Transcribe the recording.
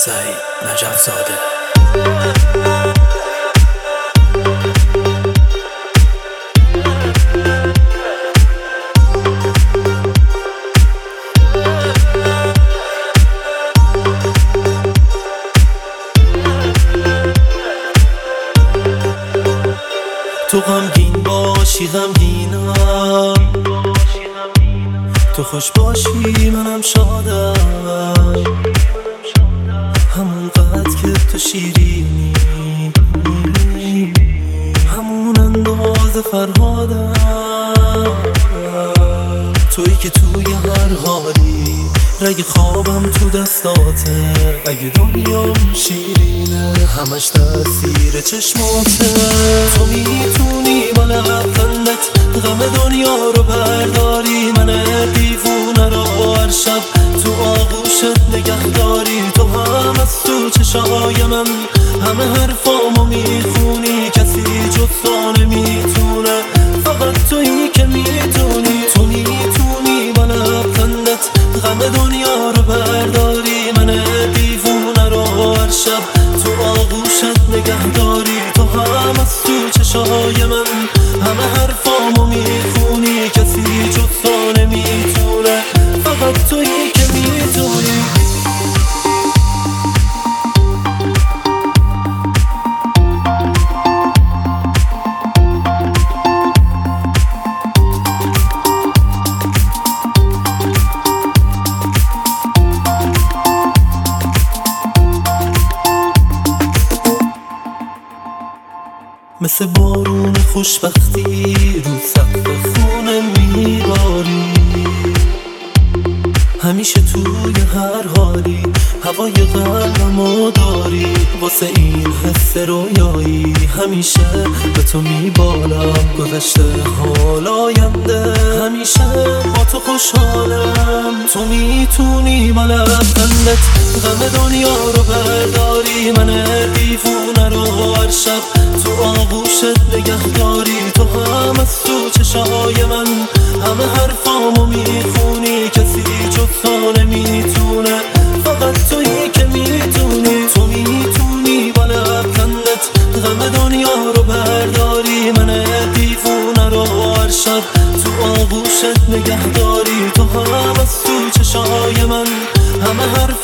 سعید نجف زاده. تو غمگین باشی غمگینم، تو خوش باشی منم شادم، همون قد که تو شیرینی، همون انداز فرهادم، تویی که توی هر حالی، رگ خوابم تو دستاته، اگه دنیام شیرینه همش تأثیر چشماته. تو میتونی با لبخندت غم دنیا رو برداری، من دیوونه رو هر شب تو آغوشت نگهداری. تو هم از تو چشای من همه حرفامو میخونی، کسی جز تو نمیتونه، فقط تویی که میتونی. تو میتونی با لبخندت غم دنیا رو برداری، من دیوونه رو هر شب تو آغوشت نگهداری. تو هم از تو چشای من همه حرفامو میخونی، کسی جز تو نمیتونه، فقط تویی که میتونی. مثل بارون خوشبختی رو سقف خونه میباری، همیشه توی هر حالی هوای قلبمو داری. واسه این حس رویایی همیشه به تو میبالم، گذشته حال آینده همیشه با تو خوشحالم. تو میتونی با لبخندت غم دنیا رو برداری، من دیوونه رو هر شب تو آغوشت نگهداری. تو هم از تو چشای من همه حرفامو میخونی، کسی جز تو نمیتونه، فقط تویی که میتونی. تو میتونی با لبخندت غم دنیا رو برداری، من دیوونه رو هر شب تو آغوشت نگهداری. تو هم از تو چشای من همه حرف